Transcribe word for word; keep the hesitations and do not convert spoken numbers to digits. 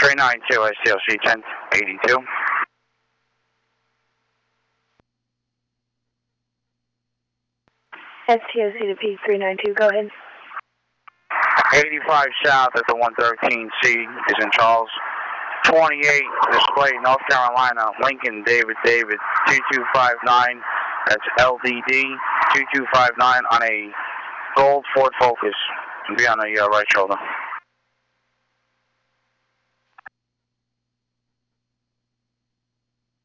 three nine two S T L C ten eighty-two. S T O C to P three nine two, go ahead. eighty-five south at the one thirteen C is in Charles. twenty-eight display North Carolina, Lincoln David David two two five nine. That's L D D two two five nine on a gold Ford Focus. Be on the uh, right shoulder.